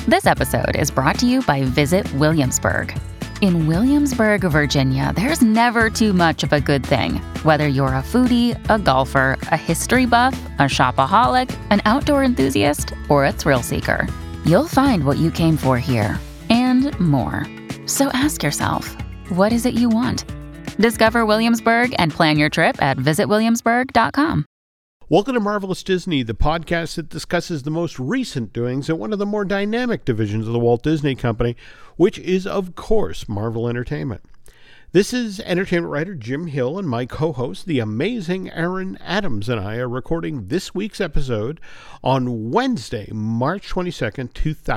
This episode is brought to you by Visit Williamsburg. In Williamsburg, Virginia, there's never too much of a good thing. Whether you're a foodie, a golfer, a history buff, a shopaholic, an outdoor enthusiast, or a thrill seeker, you'll find what you came for here and more. So ask yourself, what is it you want? Discover Williamsburg and plan your trip at visitwilliamsburg.com. Welcome to Marvelous Disney, the podcast that discusses the most recent doings at one of the more dynamic divisions of the Walt Disney Company, which is, of course, Marvel Entertainment. This is entertainment writer Jim Hill, and my co-host, the amazing Aaron Adams, and I are recording this week's episode on Wednesday, March 22nd,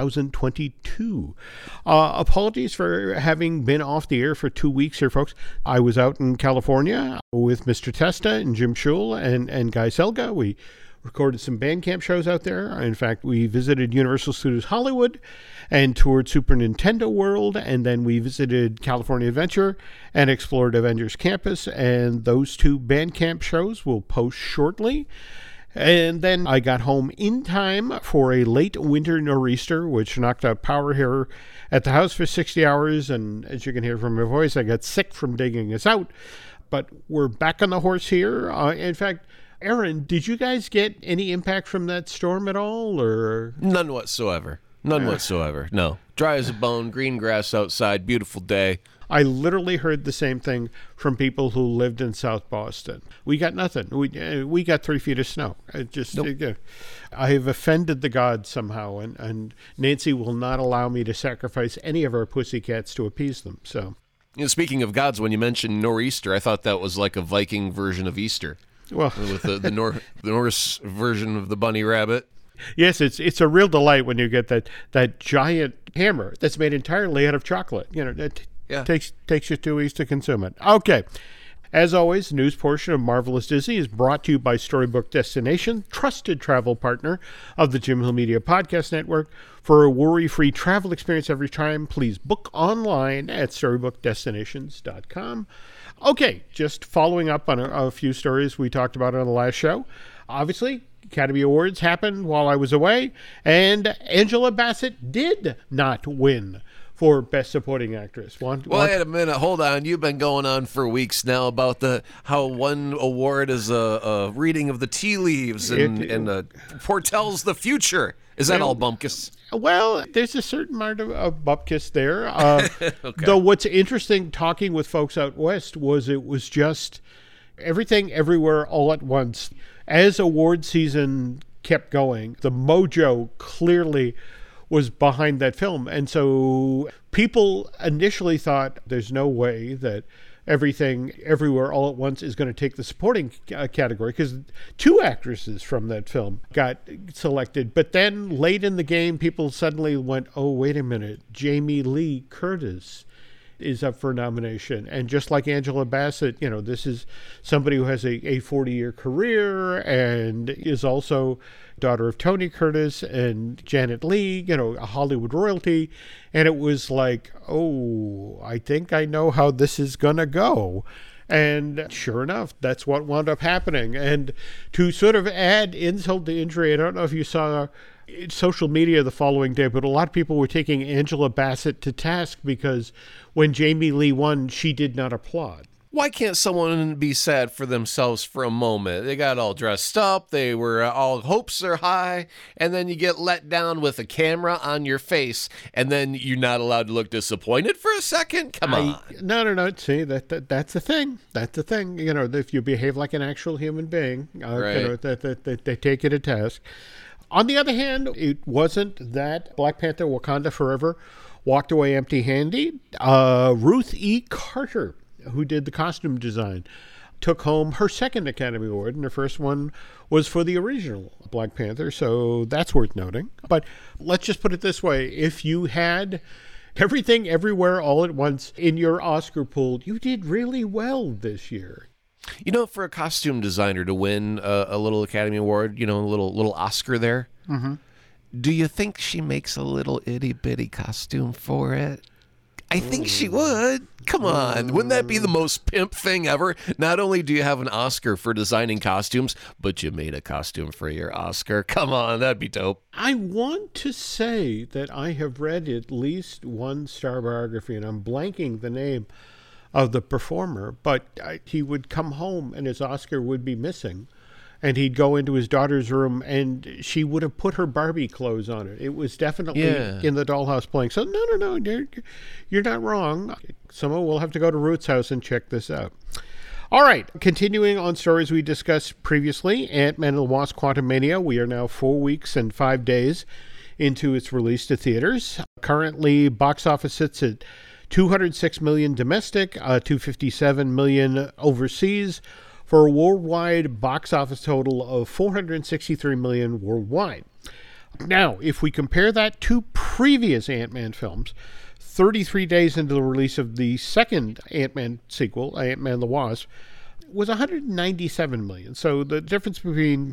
2022. Apologies for having been off the air for 2 weeks here, folks. I was out in California with Mr. Testa and Jim Schul and Guy Selga. We recorded some Bandcamp shows out there. In fact, we visited Universal Studios Hollywood and toured Super Nintendo World, and then we visited California Adventure and explored Avengers Campus, and those two Bandcamp shows will post shortly. And then I got home in time for a late winter nor'easter, which knocked out power here at the house for 60 hours, and as you can hear from my voice, I got sick from digging us out. But we're back on the horse here. In fact, Aaron, did you guys get any impact from that storm at all, or? None whatsoever. None whatsoever. No. Dry as a bone, green grass outside, beautiful day. I literally heard the same thing from people who lived in South Boston. We got nothing. We got 3 feet of snow. Nope. I have offended the gods somehow, and Nancy will not allow me to sacrifice any of our pussycats to appease them. So, Speaking of gods, when you mentioned nor'easter, I thought that was like a Viking version of Easter. Well, with the Norse version of the bunny rabbit. Yes, it's a real delight when you get that giant hammer that's made entirely out of chocolate. It takes you 2 weeks to consume it. Okay. As always, the news portion of Marvelous Disney is brought to you by Storybook Destination, trusted travel partner of the Jim Hill Media Podcast Network. For a worry-free travel experience every time, please book online at StorybookDestinations.com. Okay, just following up on a few stories we talked about on the last show. Obviously, Academy Awards happened while I was away, and Angela Bassett did not win for Best Supporting Actress. Wait a minute, hold on. You've been going on for weeks now about how one award is a reading of the tea leaves and foretells the future. Is that all bumpkiss? Well, there's a certain amount of bupkis there. Okay. Though what's interesting talking with folks out west was it was just everything everywhere all at once. As award season kept going, the mojo clearly was behind that film. And so people initially thought there's no way that Everything Everywhere All at Once is going to take the supporting category, because 2 actresses from that film got selected. But then late in the game, people suddenly went, oh, wait a minute, Jamie Lee Curtis is up for nomination. And just like Angela Bassett, this is somebody who has a 40-year career and is also daughter of Tony Curtis and Janet Leigh, a Hollywood royalty. And it was like, oh, I think I know how this is going to go. And sure enough, that's what wound up happening. And to sort of add insult to injury, I don't know if you saw social media the following day, but a lot of people were taking Angela Bassett to task because when Jamie Lee won, she did not applaud. Why can't someone be sad for themselves for a moment? They got all dressed up, they were all hopes are high, and then you get let down with a camera on your face, and then you're not allowed to look disappointed for a second? Come on. No. See, that's the thing. That's the thing. If you behave like an actual human being, right. They take you to task. On the other hand, it wasn't that Black Panther Wakanda Forever walked away empty-handed. Ruth E. Carter, who did the costume design, took home her second Academy Award, and her first one was for the original Black Panther, so that's worth noting. But let's just put it this way. If you had Everything Everywhere All at Once in your Oscar pool, you did really well this year. For a costume designer to win a little Academy Award, a little Oscar there, do you think she makes a little itty-bitty costume for it? I think she would. Come on. Wouldn't that be the most pimp thing ever? Not only do you have an Oscar for designing costumes, but you made a costume for your Oscar. Come on, that'd be dope. I want to say that I have read at least one star biography, and I'm blanking the name of the performer, but he would come home and his Oscar would be missing. And he'd go into his daughter's room, and she would have put her Barbie clothes on it. It was definitely in the dollhouse playing. So, no, you're not wrong. Someone will have to go to Ruth's house and check this out. All right, continuing on stories we discussed previously, Ant-Man and the Wasp: Quantumania. We are now 4 weeks and 5 days into its release to theaters. Currently, box office sits at $206 million domestic, $257 million overseas, for a worldwide box office total of $463 million worldwide. Now, if we compare that to previous Ant-Man films, 33 days into the release of the second Ant-Man sequel, Ant-Man and the Wasp, was $197 million. So the difference between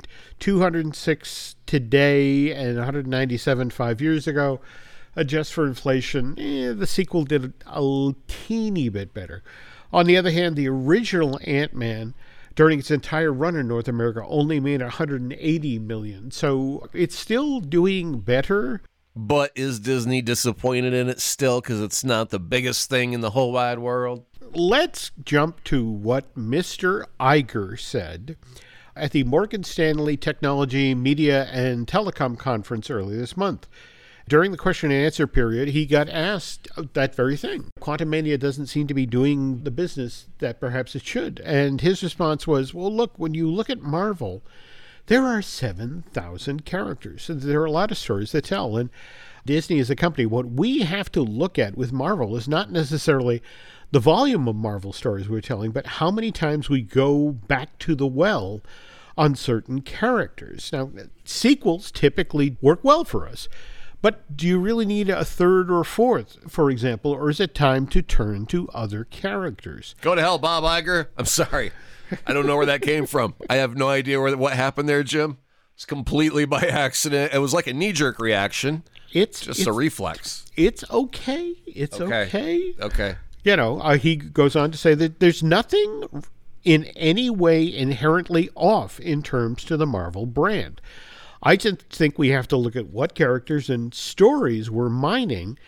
206 today and 197 5 years ago, adjust for inflation, the sequel did a teeny bit better. On the other hand, the original Ant-Man, during its entire run in North America, only made $180 million. So it's still doing better. But is Disney disappointed in it still because it's not the biggest thing in the whole wide world? Let's jump to what Mr. Iger said at the Morgan Stanley Technology, Media, and Telecom Conference earlier this month. During the question and answer period, he got asked that very thing. Quantumania doesn't seem to be doing the business that perhaps it should. And his response was, well, look, when you look at Marvel, there are 7,000 characters. And there are a lot of stories to tell. And Disney as a company, what we have to look at with Marvel is not necessarily the volume of Marvel stories we're telling, but how many times we go back to the well on certain characters. Now, sequels typically work well for us. But do you really need a third or fourth, for example, or is it time to turn to other characters? Go to hell, Bob Iger. I'm sorry. I don't know where that came from. I have no idea what happened there, Jim. It's completely by accident. It was like a knee-jerk reaction. It's a reflex. It's okay. It's okay. Okay. You know, he goes on to say that there's nothing in any way inherently off in terms to the Marvel brand. I just think we have to look at what characters and stories we're mining.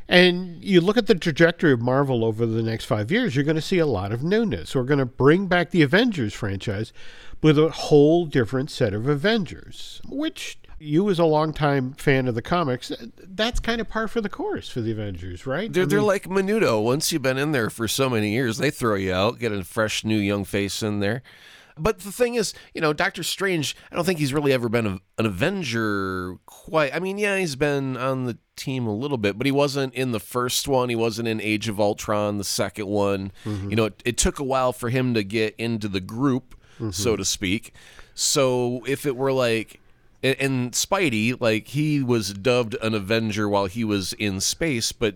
And you look at the trajectory of Marvel over the next 5 years, you're going to see a lot of newness. We're going to bring back the Avengers franchise with a whole different set of Avengers, which you as a longtime fan of the comics, that's kind of par for the course for the Avengers, right? They're like Menudo. Once you've been in there for so many years, they throw you out, get a fresh new young face in there. But the thing is, Doctor Strange, I don't think he's really ever been an Avenger quite. I mean, yeah, he's been on the team a little bit, but he wasn't in the first one. He wasn't in Age of Ultron, the second one. Mm-hmm. It took a while for him to get into the group, so to speak. So if it were like, and Spidey, like he was dubbed an Avenger while he was in space, but...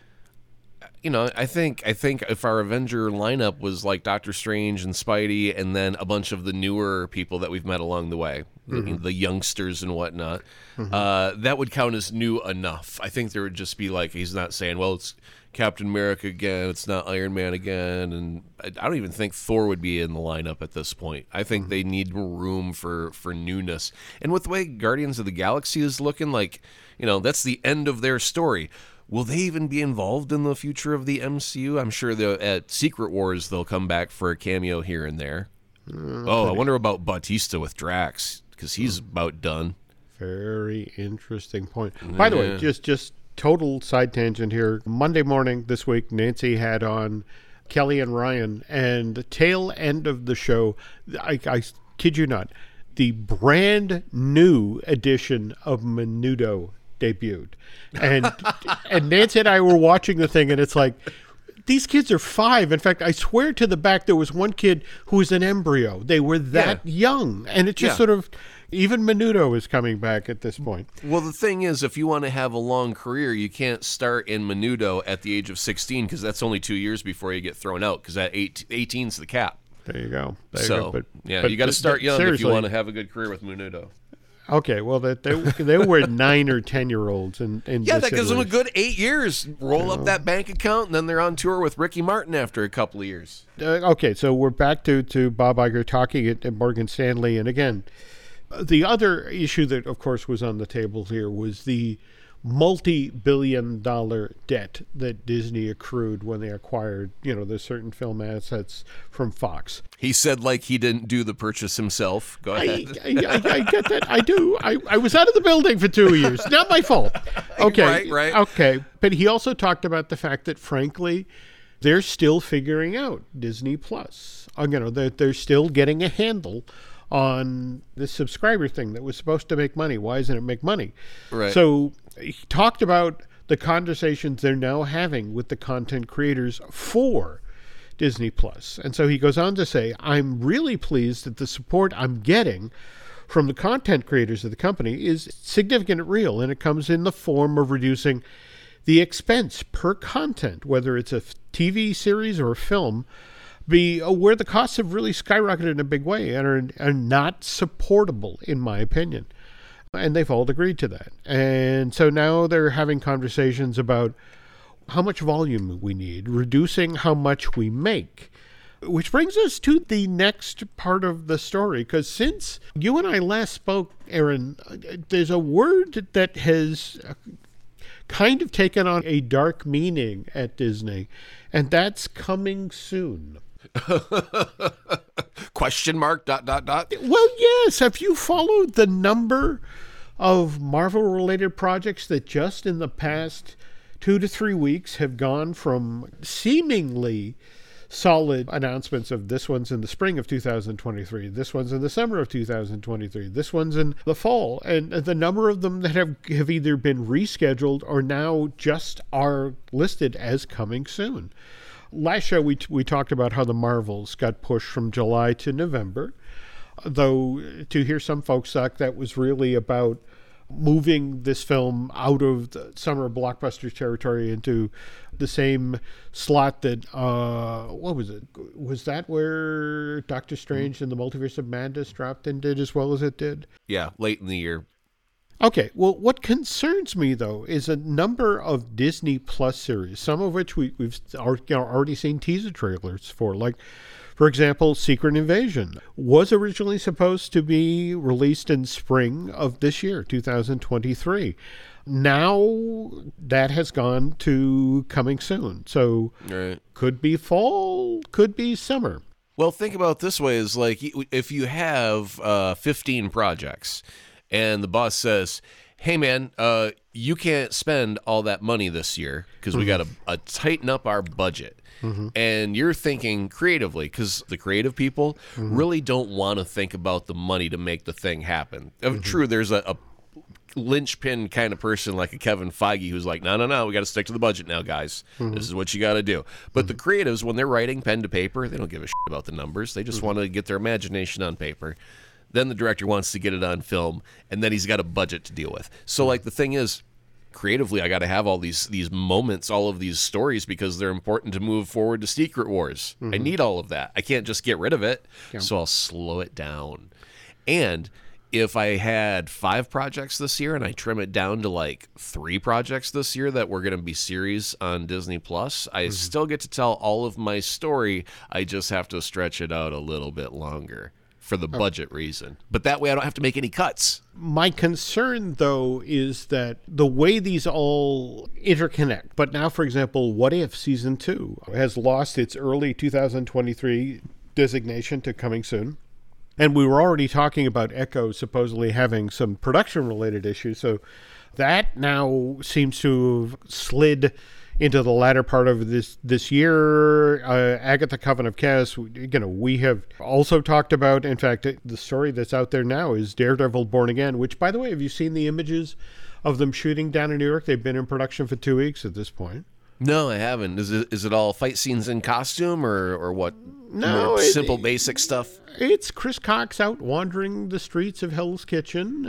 I think if our Avenger lineup was like Doctor Strange and Spidey and then a bunch of the newer people that we've met along the way, the youngsters and whatnot, that would count as new enough. I think there would just be like, he's not saying, well, it's Captain America again, it's not Iron Man again, and I don't even think Thor would be in the lineup at this point. I think they need room for newness. And with the way Guardians of the Galaxy is looking, like, that's the end of their story. Will they even be involved in the future of the MCU? I'm sure at Secret Wars they'll come back for a cameo here and there. I wonder about Bautista with Drax, because he's about done. Very interesting point. By the way, just total side tangent here. Monday morning this week, Nancy had on Kelly and Ryan, and the tail end of the show, I kid you not, the brand new edition of Menudo debuted. And Nancy and I were watching the thing, and it's like, these kids are 5. In fact, I swear to the back, there was one kid who was an embryo. They were that young. And it just sort of, even Menudo is coming back at this point. Well, the thing is, if you want to have a long career, you can't start in Menudo at the age of 16, because that's only 2 years before you get thrown out, because at 18's the cap. There you go. But you got to start young if you want to have a good career with Menudo. Okay, well, they were 9 or 10-year-olds. Yeah, that gives them a good 8 years. Roll up that bank account, and then they're on tour with Ricky Martin after a couple of years. Okay, so we're back to Bob Iger talking at Morgan Stanley. And again, the other issue that, of course, was on the table here was the multi-billion-dollar debt that Disney accrued when they acquired, the certain film assets from Fox. He said like he didn't do the purchase himself. Go ahead. I get that. I do. I was out of the building for 2 years. Not my fault. Okay. Right. Okay. But he also talked about the fact that, frankly, they're still figuring out Disney Plus. They're still getting a handle on this subscriber thing that was supposed to make money. Why doesn't it make money? Right. So he talked about the conversations they're now having with the content creators for Disney Plus. And so he goes on to say, I'm really pleased that the support I'm getting from the content creators of the company is significant and real, and it comes in the form of reducing the expense per content, whether it's a TV series or a film, where the costs have really skyrocketed in a big way and are not supportable, in my opinion. And they've all agreed to that. And so now they're having conversations about how much volume we need, reducing how much we make. Which brings us to the next part of the story, because since you and I last spoke, Aaron, there's a word that has kind of taken on a dark meaning at Disney, and that's coming soon. Question mark, ... Well, yes. Have you followed the number of Marvel-related projects that just in the past 2 to 3 weeks have gone from seemingly solid announcements of this one's in the spring of 2023, this one's in the summer of 2023, this one's in the fall, and the number of them that have either been rescheduled or now just are listed as coming soon. Last show we talked about how the Marvels got pushed from July to November, though to hear some folks talk, that was really about moving this film out of the summer blockbuster territory into the same slot that, what was it? Was that where Doctor Strange and the Multiverse of Madness dropped and did as well as it did? Yeah, late in the year. Okay, well, what concerns me, though, is a number of Disney Plus series, some of which we've already seen teaser trailers for, like, for example, Secret Invasion was originally supposed to be released in spring of this year, 2023. Now that has gone to coming soon. So Could be fall, could be summer. Well, think about it this way, is like if you have 15 projects and the boss says, hey, man, you can't spend all that money this year because we got to tighten up our budget. And you're thinking creatively, because the creative people really don't want to think about the money to make the thing happen. True, there's a linchpin kind of person like a Kevin Feige who's like, no, we got to stick to the budget now, guys. This is what you got to do. But the creatives, when they're writing pen to paper, they don't give a shit about the numbers. They just want to get their imagination on paper. Then the director wants to get it on film, and then he's got a budget to deal with. So, like, the thing is, creatively, I got to have all these moments, all of these stories, because they're important to move forward to Secret Wars. I need all of that. I can't just get rid of it, so I'll slow it down. And if I had 5 projects this year and I trim it down to like 3 projects this year that were going to be series on Disney Plus, I still get to tell all of my story. I just have to stretch it out a little bit longer for the budget reason. But that way I don't have to make any cuts. My concern, though, is that the way these all interconnect. But now, for example, What If Season 2 has lost its early 2023 designation to coming soon. And we were already talking about Echo supposedly having some production-related issues. So that now seems to have slid into the latter part of this year. Agatha Coven of Chaos, we have also talked about. In fact, the story that's out there now is Daredevil Born Again, which, by the way, have you seen the images of them shooting down in New York? They've been in production for 2 weeks at this point. No, I haven't. Is it all fight scenes in costume or what? No, simple basic stuff. It's Chris Cox out wandering the streets of Hell's Kitchen,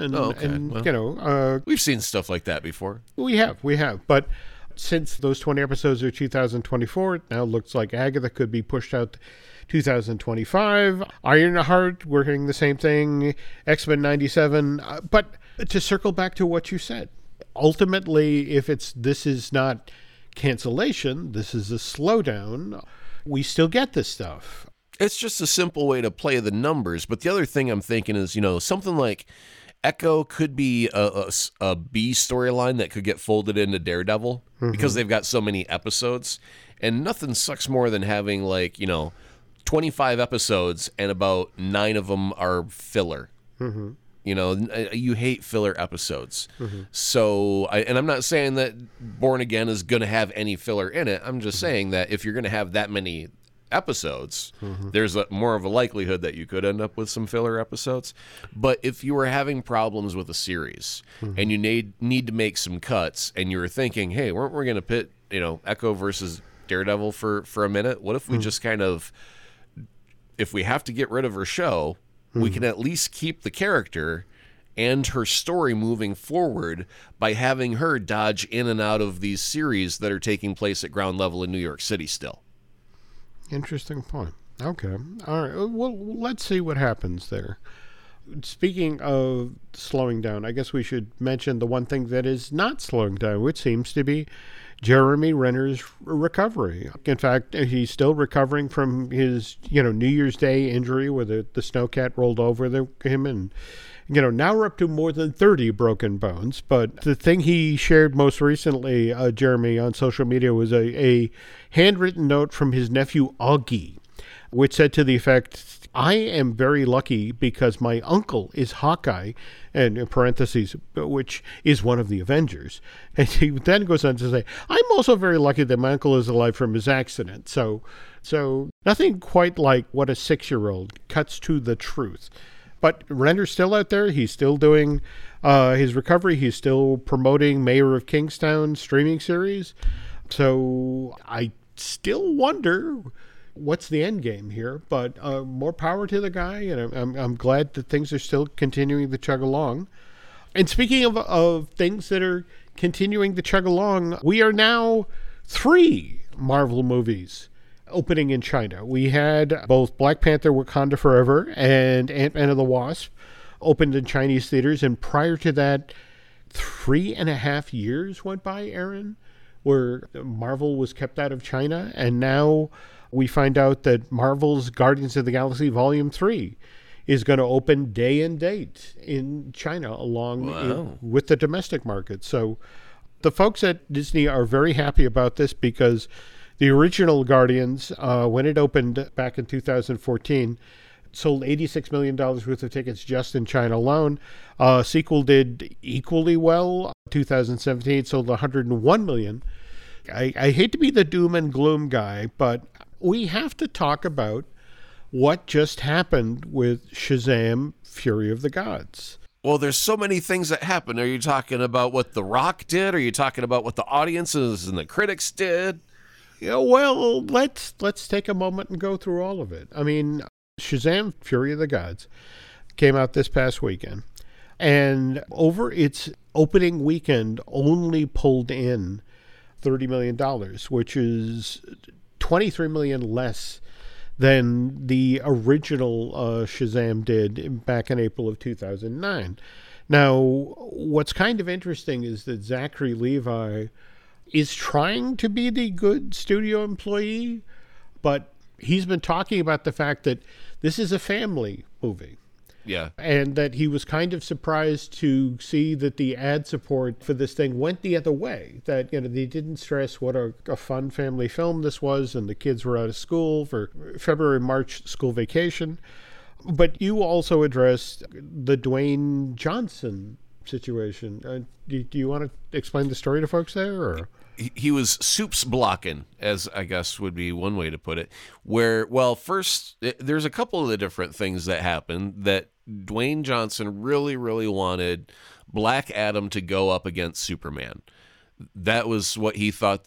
and we've seen stuff like that before. We have, but since those 20 episodes are 2024, it now looks like Agatha could be pushed out 2025. Ironheart, we're hearing the same thing. X-Men 97. But to circle back to what you said, ultimately, if this is not cancellation, this is a slowdown, we still get this stuff. It's just a simple way to play the numbers. But the other thing I'm thinking is, something like Echo could be a B storyline that could get folded into Daredevil because they've got so many episodes. And nothing sucks more than having 25 episodes and about 9 of them are filler. You hate filler episodes. So, and I'm not saying that Born Again is going to have any filler in it. I'm just saying that if you're going to have that many episodes, there's more of a likelihood that you could end up with some filler episodes. But if you were having problems with a series and you need to make some cuts and you were thinking, hey, weren't we going to pit, Echo versus Daredevil for a minute? What if we just kind of, if we have to get rid of her show, we can at least keep the character and her story moving forward by having her dodge in and out of these series that are taking place at ground level in New York City still. Interesting point. Okay. All right. Well, let's see what happens there. Speaking of slowing down, I guess we should mention the one thing that is not slowing down, which seems to be Jeremy Renner's recovery. In fact, he's still recovering from his, New Year's Day injury where the snowcat rolled over him, and now we're up to more than 30 broken bones. But the thing he shared most recently, Jeremy, on social media was a handwritten note from his nephew, Augie, which said to the effect, I am very lucky because my uncle is Hawkeye, and in parentheses, which is one of the Avengers. And he then goes on to say, I'm also very lucky that my uncle is alive from his accident. So nothing quite like what a 6-year-old cuts to the truth. But Renner's still out there. He's still doing his recovery. He's still promoting Mayor of Kingstown streaming series. So I still wonder what's the end game here. But more power to the guy. And I'm glad that things are still continuing to chug along. And speaking of things that are continuing to chug along, we are now 3 Marvel movies opening in China. We had both Black Panther Wakanda Forever and Ant-Man and the Wasp opened in Chinese theaters. And prior to that, 3.5 years went by, Aaron, where Marvel was kept out of China. And now we find out that Marvel's Guardians of the Galaxy Volume 3 is going to open day and date in China along with the domestic market. So the folks at Disney are very happy about this because the original Guardians, when it opened back in 2014, sold $86 million worth of tickets just in China alone. Sequel did equally well. 2017 sold $101 million. I hate to be the doom and gloom guy, but we have to talk about what just happened with Shazam! Fury of the Gods. Well, there's so many things that happened. Are you talking about what The Rock did? Are you talking about what the audiences and the critics did? Yeah, well, let's take a moment and go through all of it. I mean, Shazam! Fury of the Gods came out this past weekend, and over its opening weekend only pulled in $30 million, which is $23 million less than the original Shazam did back in April of 2009. Now, what's kind of interesting is that Zachary Levi is trying to be the good studio employee, but he's been talking about the fact that this is a family movie. Yeah. And that he was kind of surprised to see that the ad support for this thing went the other way. That, they didn't stress what a fun family film this was, and the kids were out of school for February, March school vacation. But you also addressed the Dwayne Johnson situation. Do you want to explain the story to folks there? Or? He was soups blocking, as I guess would be one way to put it. Where, well, first, there's a couple of the different things that happened that Dwayne Johnson really, really wanted Black Adam to go up against Superman. That was what he thought the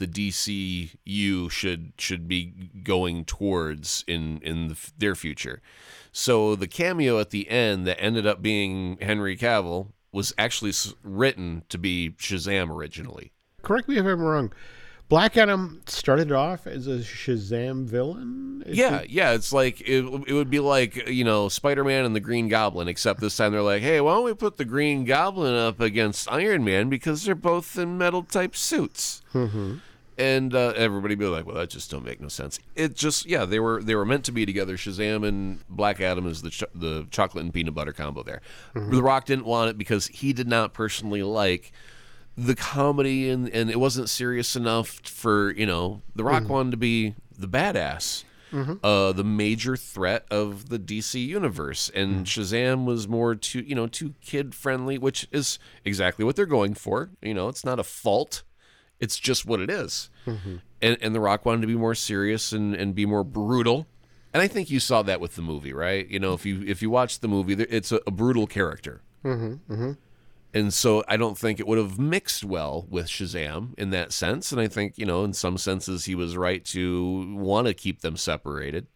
DCU should be going towards in their future. So the cameo at the end that ended up being Henry Cavill was actually written to be Shazam originally. Correct me if I'm wrong, Black Adam started off as a Shazam villain? Yeah. It's like, it would be like, Spider-Man and the Green Goblin, except this time they're like, hey, why don't we put the Green Goblin up against Iron Man because they're both in metal-type suits. Mm-hmm. And everybody be like, well, that just don't make no sense. It just, they were meant to be together. Shazam and Black Adam is the chocolate and peanut butter combo there. Mm-hmm. The Rock didn't want it because he did not personally like the comedy, and it wasn't serious enough for, The Rock wanted to be the badass, the major threat of the DC universe. And Shazam was more too kid-friendly, which is exactly what they're going for. It's not a fault. It's just what it is. Mm-hmm. And The Rock wanted to be more serious and be more brutal. And I think you saw that with the movie, right? If you watch the movie, it's a brutal character. Mm-hmm. Mm-hmm. And so I don't think it would have mixed well with Shazam in that sense. And I think, in some senses he was right to want to keep them separated.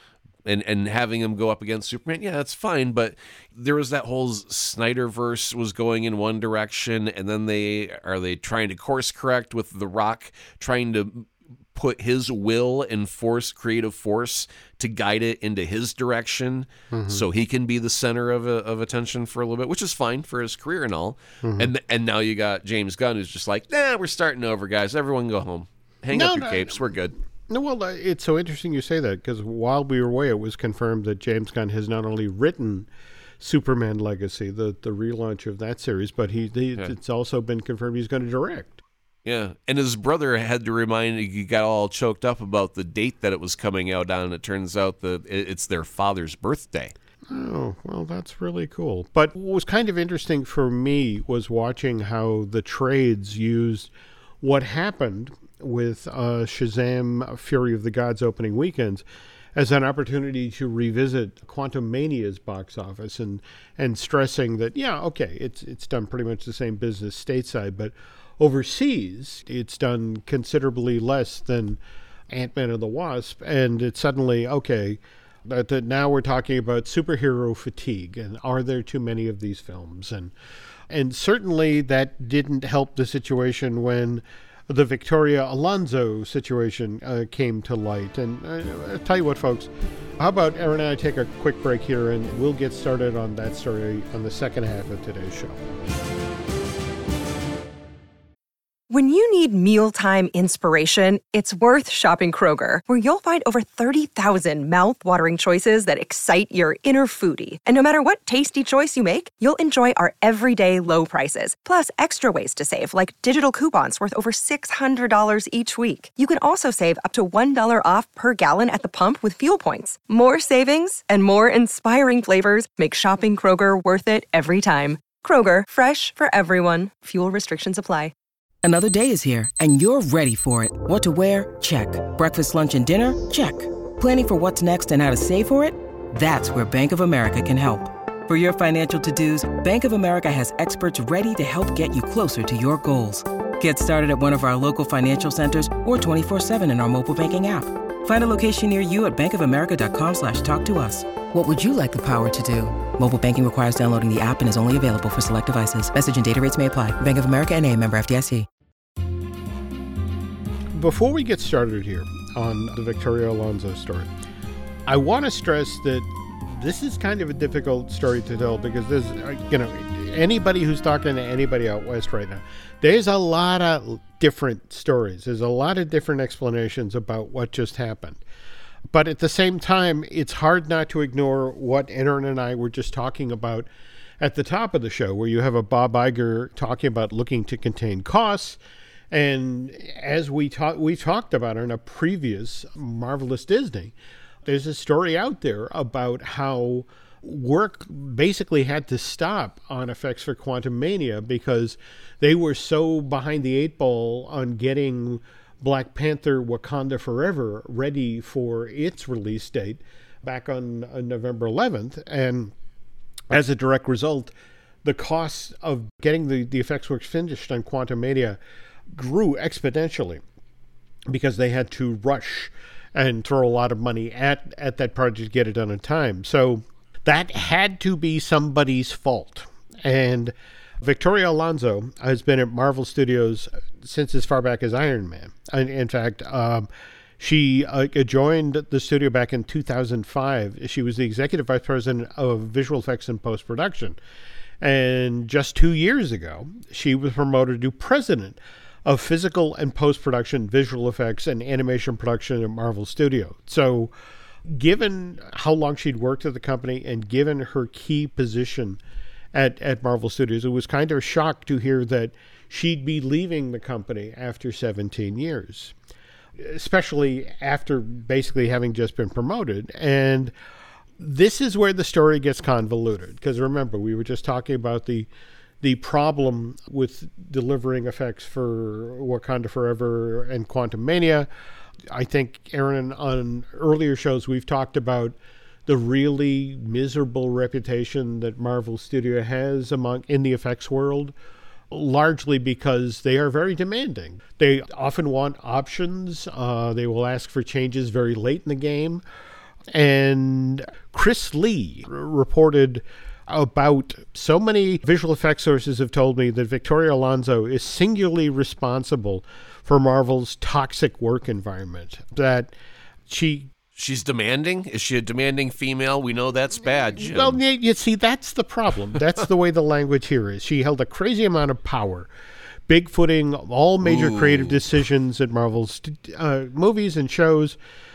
And having him go up against Superman, that's fine. But there was that whole Snyderverse was going in one direction, and then they trying to course correct with The Rock trying to put his will and creative force to guide it into his direction, so he can be the center of attention for a little bit, which is fine for his career and all. And now you got James Gunn who's just like, we're starting over, guys. Everyone go home. Hang up your capes. We're good. No, well, it's so interesting you say that, because while we were away, it was confirmed that James Gunn has not only written Superman Legacy, the relaunch of that series, but it's also been confirmed he's going to direct. Yeah, and his brother had to he got all choked up about the date that it was coming out on, and it turns out that it's their father's birthday. Oh, well, that's really cool. But what was kind of interesting for me was watching how the trades used what happened with Shazam Fury of the Gods opening weekends as an opportunity to revisit Quantumania's box office and stressing that, it's done pretty much the same business stateside, but overseas it's done considerably less than Ant-Man and the Wasp, and it's suddenly, that now we're talking about superhero fatigue, and are there too many of these films? And certainly that didn't help the situation when the Victoria Alonso situation came to light. And I'll tell you what, folks, how about Aaron and I take a quick break here, and we'll get started on that story on the second half of today's show. When you need mealtime inspiration, it's worth shopping Kroger, where you'll find over 30,000 mouth-watering choices that excite your inner foodie. And no matter what tasty choice you make, you'll enjoy our everyday low prices, plus extra ways to save, like digital coupons worth over $600 each week. You can also save up to $1 off per gallon at the pump with fuel points. More savings and more inspiring flavors make shopping Kroger worth it every time. Kroger, fresh for everyone. Fuel restrictions apply. Another day is here, and you're ready for it. What to wear? Check. Breakfast, lunch, and dinner? Check. Planning for what's next and how to save for it? That's where Bank of America can help. For your financial to-dos, Bank of America has experts ready to help get you closer to your goals. Get started at one of our local financial centers or 24/7 in our mobile banking app. Find a location near you at bankofamerica.com/talktous. What would you like the power to do? Mobile banking requires downloading the app and is only available for select devices. Message and data rates may apply. Bank of America NA, member FDIC. Before we get started here on the Victoria Alonso story, I want to stress that this is kind of a difficult story to tell, because there's, anybody who's talking to anybody out west right now, there's a lot of different stories. There's a lot of different explanations about what just happened. But at the same time, it's hard not to ignore what Aaron and I were just talking about at the top of the show, where you have a Bob Iger talking about looking to contain costs. And as we talked about in a previous Marvelous Disney, there's a story out there about how work basically had to stop on effects for Quantumania because they were so behind the eight ball on getting Black Panther Wakanda Forever ready for its release date back on November 11th. And as a direct result, the cost of getting the effects works finished on Quantumania grew exponentially because they had to rush and throw a lot of money at that project to get it done in time. So that had to be somebody's fault. And Victoria Alonso has been at Marvel Studios since as far back as Iron Man. In fact, she joined the studio back in 2005. She was the executive vice president of visual effects and post-production. And just 2 years ago, she was promoted to president of physical and post-production visual effects and animation production at Marvel Studios. So given how long she'd worked at the company and given her key position at Marvel Studios, it was kind of a shock to hear that she'd be leaving the company after 17 years, especially after basically having just been promoted. And this is where the story gets convoluted, because remember, we were just talking about the problem with delivering effects for Wakanda Forever and Quantumania. I think, Aaron, on earlier shows, we've talked about the really miserable reputation that Marvel Studio has in the effects world, largely because they are very demanding. They often want options. They will ask for changes very late in the game. And Chris Lee reported about, so many visual effects sources have told me that Victoria Alonso is singularly responsible for Marvel's toxic work environment, that She's demanding? Is she a demanding female? We know that's bad, Jim. Well, you see, that's the problem. That's the way the language here is. She held a crazy amount of power, bigfooting all major creative decisions at Marvel's movies and shows.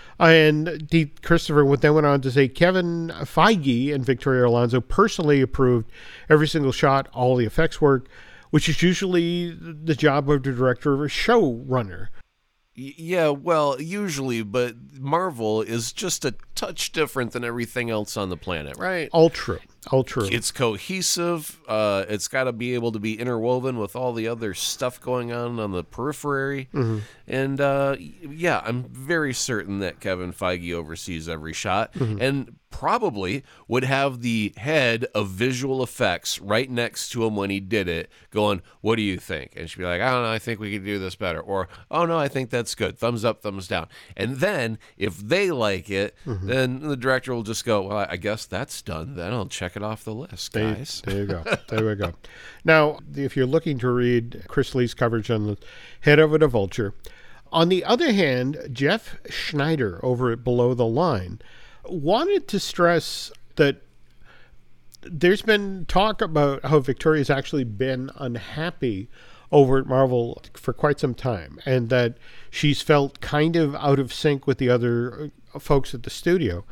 And Christopher then went on to say Kevin Feige and Victoria Alonso personally approved every single shot, all the effects work, which is usually the job of the director or showrunner. Yeah, well, usually, but Marvel is just a touch different than everything else on the planet, right? All true. It's cohesive. It's got to be able to be interwoven with all the other stuff going on the periphery. Mm-hmm. And yeah, I'm very certain that Kevin Feige oversees every shot. Mm-hmm. And probably would have the head of visual effects right next to him when he did it going, what do you think? And she'd be like, I don't know, I think we could do this better. Or, oh no, I think that's good. Thumbs up, thumbs down. And then if they like it, mm-hmm. then the director will just go, well, I guess that's done. Then I'll check it off the list, guys. There you go. There we go. Now, if you're looking to read Chris Lee's coverage on the head over to Vulture, on the other hand, Jeff Schneider over at Below the Line wanted to stress that there's been talk about how Victoria's actually been unhappy over at Marvel for quite some time, and that she's felt kind of out of sync with the other folks at the studio.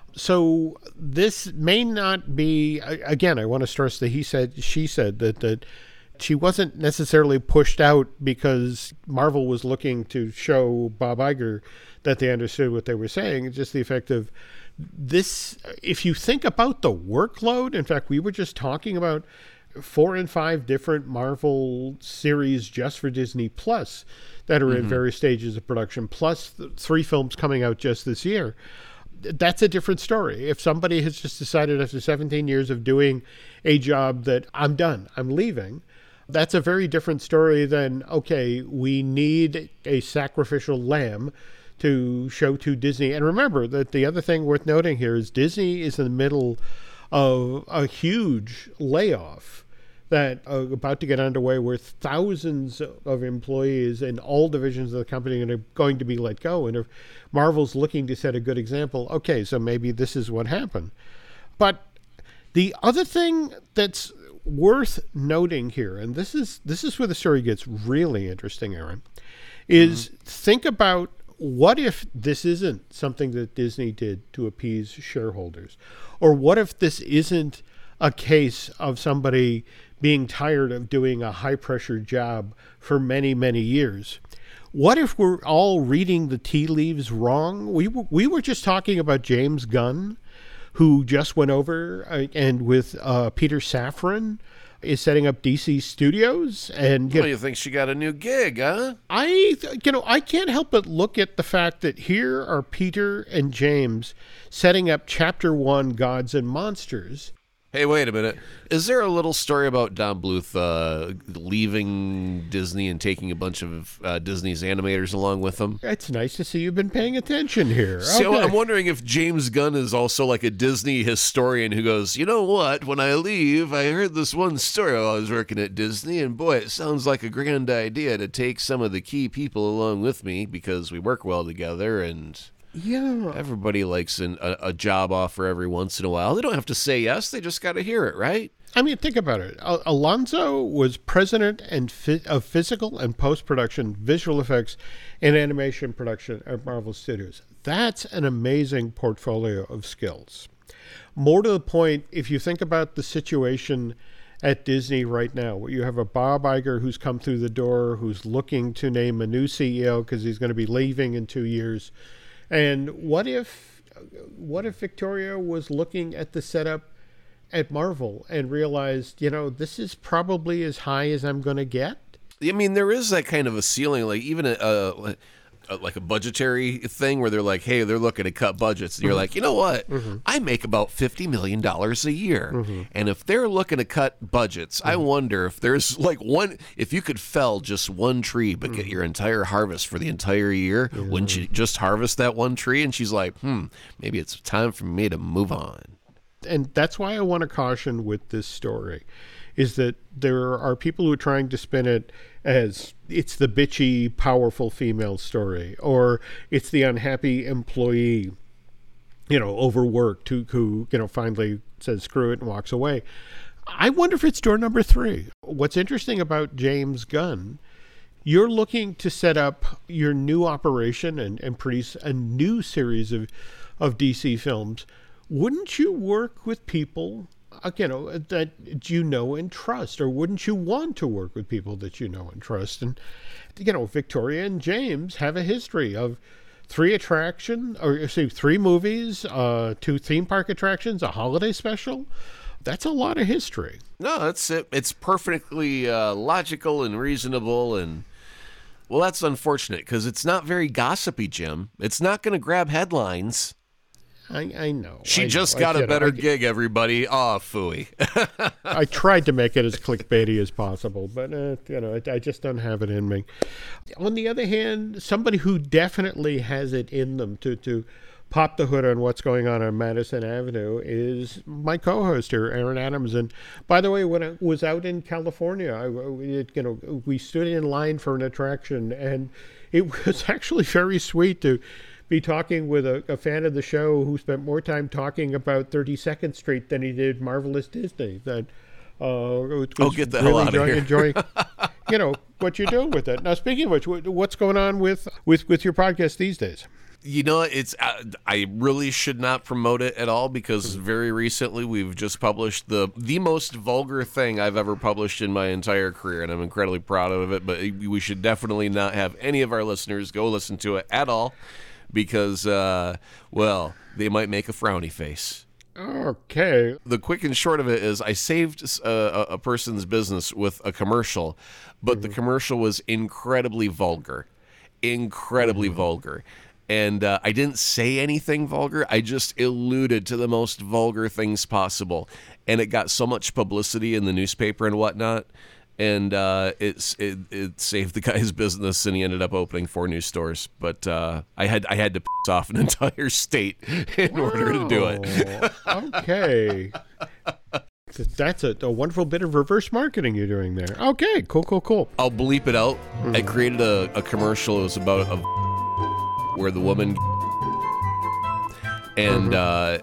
So this may not be, again, I want to stress that she said that she wasn't necessarily pushed out because Marvel was looking to show Bob Iger that they understood what they were saying. It's just the effect of this. If you think about the workload, in fact, we were just talking about 4 and 5 different Marvel series just for Disney Plus that are mm-hmm. in various stages of production, plus 3 films coming out just this year. That's a different story. If somebody has just decided after 17 years of doing a job that I'm done, I'm leaving, that's a very different story than, okay, we need a sacrificial lamb to show to Disney. And remember that the other thing worth noting here is Disney is in the middle of a huge layoff that about to get underway, where thousands of employees in all divisions of the company are going to be let go. And if Marvel's looking to set a good example, okay, so maybe this is what happened. But the other thing that's worth noting here, and this is where the story gets really interesting, Aaron, is mm-hmm. think about, what if this isn't something that Disney did to appease shareholders? Or what if this isn't a case of somebody being tired of doing a high-pressure job for many, many years? What if we're all reading the tea leaves wrong? We were just talking about James Gunn, who just went over and with Peter Safran is setting up DC Studios. And you think she got a new gig, huh? I can't help but look at the fact that here are Peter and James setting up Chapter 1 Gods and Monsters. Hey, wait a minute. Is there a little story about Don Bluth leaving Disney and taking a bunch of Disney's animators along with him? It's nice to see you've been paying attention here. So Okay. I'm wondering if James Gunn is also like a Disney historian who goes, you know what? When I leave, I heard this one story while I was working at Disney, and boy, it sounds like a grand idea to take some of the key people along with me because we work well together and... Yeah. Everybody likes a job offer every once in a while. They don't have to say yes. They just got to hear it, right? I mean, think about it. Alonzo was president of physical and post-production, visual effects, and animation production at Marvel Studios. That's an amazing portfolio of skills. More to the point, if you think about the situation at Disney right now, where you have a Bob Iger who's come through the door, who's looking to name a new CEO because he's going to be leaving in 2 years. And what if Victoria was looking at the setup at Marvel and realized, this is probably as high as I'm going to get? I mean, there is that kind of a ceiling, like even like a budgetary thing where they're like, hey, they're looking to cut budgets. And you're like, you know what? I make about $50 million a year. And if they're looking to cut budgets, I wonder if there's like if you could fell just one tree but get your entire harvest for the entire year, wouldn't you just harvest that one tree? And she's like, maybe it's time for me to move on. And that's why I want to caution with this story, is that there are people who are trying to spin it as it's the bitchy, powerful female story, or it's the unhappy employee, overworked who finally says screw it and walks away. I wonder if it's door number 3. What's interesting about James Gunn, you're looking to set up your new operation and produce a new series of DC films. Wouldn't you work with people that you know and trust, or wouldn't you want to work with people that you know and trust? And Victoria and James have a history of 3 movies, 2 theme park attractions, a holiday special. That's a lot of history. No, that's it. It's perfectly logical and reasonable, and well, that's unfortunate because it's not very gossipy, Jim. It's not going to grab headlines. I know. She just got a better gig, everybody. Aw, phooey. I tried to make it as clickbaity as possible, but I just don't have it in me. On the other hand, somebody who definitely has it in them to pop the hood on what's going on Madison Avenue is my co-host here, Aaron Adams. And by the way, when I was out in California, we stood in line for an attraction, and it was actually very sweet to be talking with a fan of the show who spent more time talking about 32nd Street than he did Marvelous Disney. That get the hell out of here. Enjoying, what you're doing with it. Now, speaking of which, what's going on with your podcast these days? It's I really should not promote it at all because very recently we've just published the most vulgar thing I've ever published in my entire career, and I'm incredibly proud of it. But we should definitely not have any of our listeners go listen to it at all. Because, they might make a frowny face. Okay. The quick and short of it is I saved a person's business with a commercial, but the commercial was incredibly vulgar. Vulgar. And I didn't say anything vulgar. I just alluded to the most vulgar things possible. And it got so much publicity in the newspaper and whatnot. And it saved the guy's business, and he ended up opening 4 new stores. But I had to piss off an entire state in order to do it. Okay. That's a wonderful bit of reverse marketing you're doing there. Okay, cool. I'll bleep it out. I created a commercial. It was about where the woman and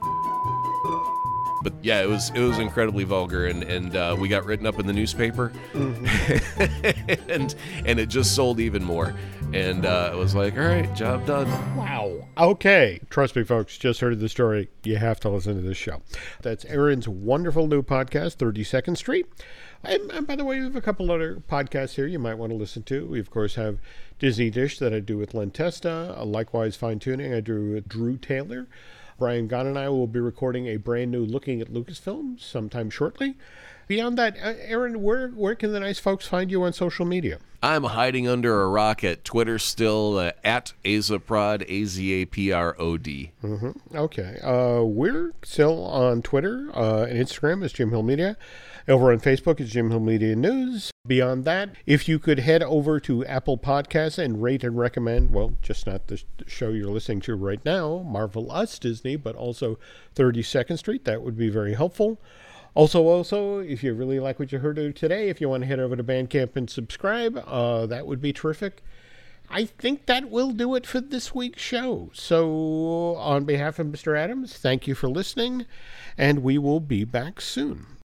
but yeah, it was incredibly vulgar, and we got written up in the newspaper, and it just sold even more. And I was like, all right, job done. Wow. Okay. Trust me, folks, just heard the story. You have to listen to this show. That's Aaron's wonderful new podcast, 32nd Street. And by the way, we have a couple other podcasts here you might want to listen to. We, of course, have Disney Dish that I do with Len Testa. Likewise, Fine Tuning I do with Drew Taylor. Brian Gunn and I will be recording a brand new Looking at Lucasfilm sometime shortly. Beyond that, Aaron, where can the nice folks find you on social media? I'm hiding under a rock at Twitter still, at Azaprod, AZAPROD. Mm-hmm. Okay. We're still on Twitter and Instagram as Jim Hill Media. Over on Facebook is Jim Hill Media News. Beyond that, if you could head over to Apple Podcasts and rate and recommend, well, just not the show you're listening to right now, Marvel Us Disney, but also 32nd Street, that would be very helpful. Also, if you really like what you heard today, if you want to head over to Bandcamp and subscribe, that would be terrific. I think that will do it for this week's show. So on behalf of Mr. Adams, thank you for listening, and we will be back soon.